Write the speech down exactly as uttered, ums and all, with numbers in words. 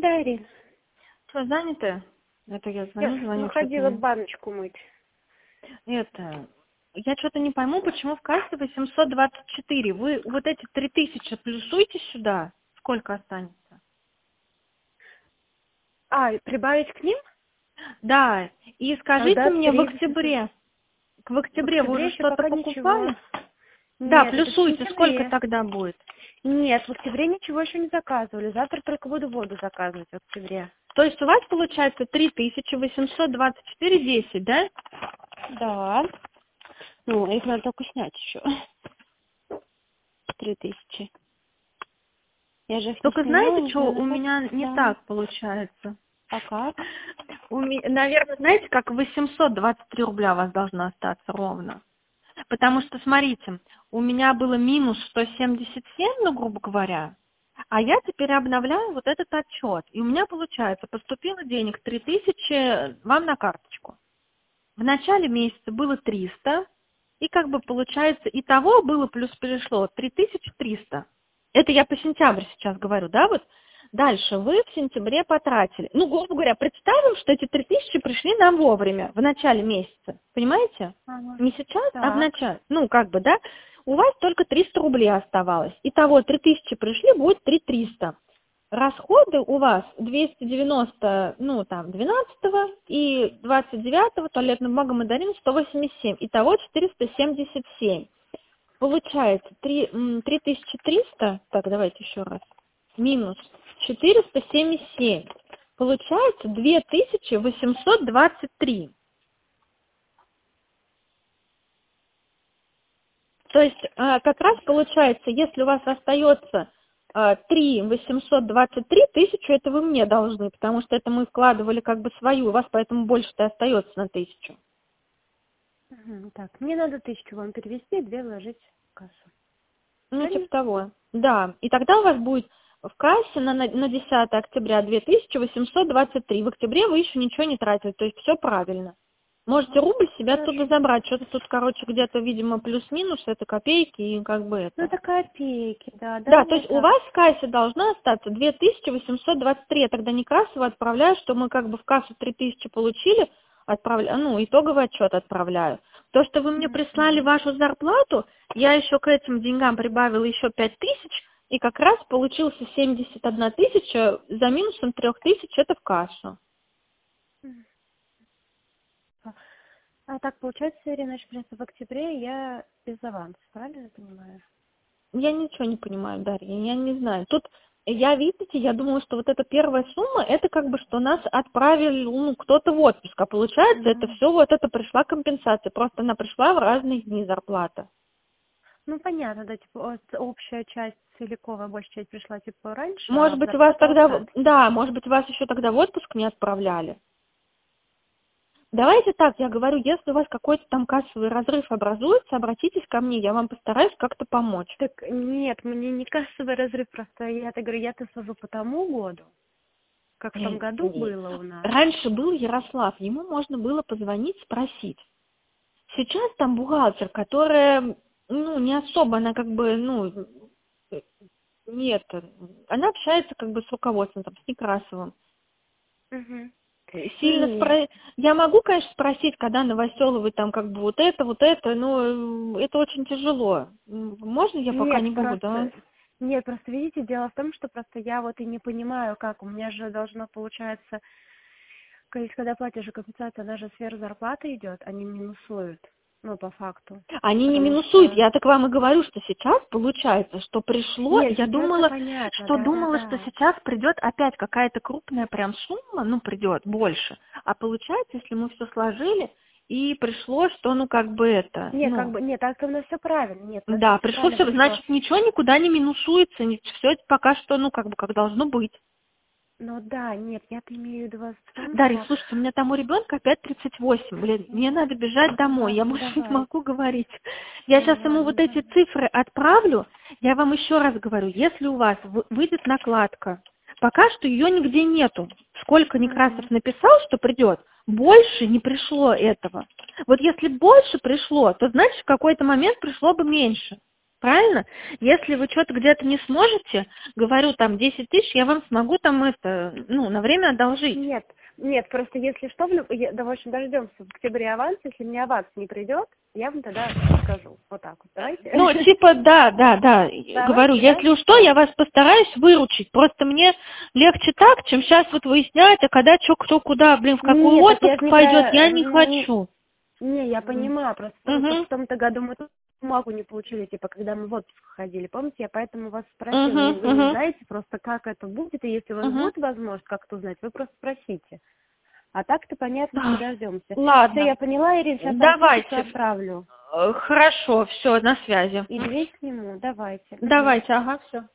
Да, Ирина. Что, заняты? Это я звоню, Я звоню. выходила что-то баночку мыть. не- Это... Я что-то не пойму, почему в кассе восемьсот двадцать четыре. Вы вот эти три тысячи плюсуйте сюда. Сколько останется? А, и прибавить к ним? Да, и скажите Тогда мне в три. октябре. В В октябре вы октябре уже еще что-то пока ничего. покупали? Да, Нет, это в плюсуйте. Сколько сентябре. тогда будет? Нет, в октябре ничего еще не заказывали. Завтра только буду воду заказывать в октябре. То есть у вас получается три тысячи восемьсот двадцать четыре десять, да? Да. Ну, их надо только снять еще. Три тысячи. Я же их не Только снимала, знаете, не что знаю, у на как. меня не Да. так получается? А как? У меня, наверное, знаете, как восемьсот двадцать три рубля у вас должно остаться ровно. Потому что, смотрите, у меня было минус сто семьдесят семь, ну, грубо говоря, а я теперь обновляю вот этот отчет. И у меня, получается, поступило денег три тысячи вам на карточку. В начале месяца было триста, и как бы получается, итого было плюс перешло три тысячи триста. Это я по сентябрю сейчас говорю, да, вот. Дальше вы в сентябре потратили. Ну, грубо говоря, представим, что эти три тысячи пришли нам вовремя, в начале месяца. Понимаете? Ага. Не сейчас, а в Так. начале. Ну, как бы, да. У вас только триста рублей осталось. Итого три тысячи пришли, будет три триста. Расходы у вас двести девяносто, ну, там, двенадцатого и двадцать девятого туалетная бумага мандарин сто восемьдесят семь. Итого четыреста семьдесят семь. Получается три тысячи триста, так, давайте еще раз, минус четыреста семьдесят семь. Получается две тысячи восемьсот двадцать три. То есть а, как раз получается, если у вас остается а, три восемьсот двадцать три, тысячу это вы мне должны, потому что это мы вкладывали как бы свою, у вас поэтому больше-то остается на тысячу. Угу. Так, мне надо тысячу вам перевести, две вложить в кассу. Ну, Правильно? типа того. Да. И тогда у вас будет в кассе на, на на десятое октября две тысячи восемьсот двадцать три. В октябре вы еще ничего не тратили, то есть все правильно. Можете рубль себе Хорошо. оттуда забрать. Что-то тут, короче, где-то, видимо, плюс-минус, это копейки и как бы Ну, это. это копейки, да, Да, да, то вот есть у так. вас в кассе должно остаться две тысячи восемьсот двадцать три. Я тогда не кассово отправляю, что мы как бы в кассу три тысячи получили, отправляю, ну, итоговый отчет отправляю. То, что вы мне прислали вашу зарплату, я еще к этим деньгам прибавила еще пять тысяч, и как раз получился семьдесят одна тысяча, за минусом трех тысяч это в кассу. А так, получается, Ирина, что, в принципе, в октябре я без аванса, правильно я понимаю? Я ничего не понимаю, Дарья, я не знаю. Тут я, видите, я думала, что вот эта первая сумма, это как бы, что нас отправили, ну, кто-то в отпуск, а получается, это Мгм. все вот это пришла компенсация, просто она пришла в разные дни зарплата. Ну, понятно, да, типа, вот общая часть целиковая, большая часть пришла, типа, раньше, а Может в быть, вас зарплату тогда, в- остатки. да, может быть, вас еще тогда в отпуск не отправляли. Давайте так, я говорю, если у вас какой-то там кассовый разрыв образуется, обратитесь ко мне, я вам постараюсь как-то помочь. Так, нет, мне не кассовый разрыв, просто я-то говорю, я-то сужу по тому году, как в том Э, году э, было у нас. Раньше был Ярослав, ему можно было позвонить, спросить. Сейчас там бухгалтер, которая, ну, не особо, она как бы, ну, э, нет, она общается как бы с руководством, там, с Некрасовым. Угу. Сильно Нет, спро... Я могу, конечно, спросить, когда Новоселовой там как бы вот это, вот это, но э, это очень тяжело. М, Можно я пока нет, не буду, да? просто, нет, просто видите, дело в том, что просто я вот и не понимаю, как, у меня же должно получаться, то есть, когда платишь же компенсацию, она же сверх зарплаты идет, они минусуют, ну, по факту, Они не потому минусуют. что... Я так вам и говорю, что сейчас получается, что пришло, Нет, я сейчас-то думала, понятно, что думала, что да-да-да. сейчас придет опять какая-то крупная прям сумма, ну, придет больше. А получается, если мы все сложили, и пришло, что, ну, как бы это, Нет, как ну, бы, нет, так у нас все правильно, нет, у нас да, все пришло правильно все, пришло. значит, ничего никуда не минусуется, все пока что, ну, как бы, как должно быть. Ну да, нет, я-то имею в виду вас в том, Дарья, что... слушайте, у меня там у ребенка опять тридцать восемь, блин, мне надо бежать Ну домой, я ладно, больше не давай. могу говорить. Я Ну сейчас ему ладно, вот эти давай. цифры отправлю, я вам еще раз говорю, если у вас вы- выйдет накладка, пока что ее нигде нету. Сколько Некрасов Угу. написал, что придет, больше не пришло этого. Вот если больше пришло, то значит в какой-то момент пришло бы меньше. Правильно? Если вы что-то где-то не сможете, говорю, там, десять тысяч, я вам смогу там это, ну, на время одолжить. Нет, нет, просто если что, в люб- я- да, в общем, дождемся в октябре аванс, если мне аванс не придет, я вам тогда скажу. Вот так вот, давайте. Ну, типа, да, да, да. Давайте, Говорю, да? если уж что, я вас постараюсь выручить. Просто мне легче так, чем сейчас вот выяснять, а когда что, кто куда, блин, в какой Нет, так я отпуск же не пойдет, про... я не Не, хочу. не, я понимаю, просто потому что Угу, в том-то году мы тут бумагу не получили, типа, когда мы в отпуск ходили. Помните, я поэтому вас спросила, угу, не- вы не угу, знаете просто, как это будет, и если у вас угу. будет возможность как-то узнать, вы просто спросите. А так-то понятно, что дождемся. Все, Ладно, я поняла, Ирина, сейчас анкетицу давайте. отправлю. Э, Хорошо, все, на связи. И две сниму, давайте. Мгм. Давайте, ага, все.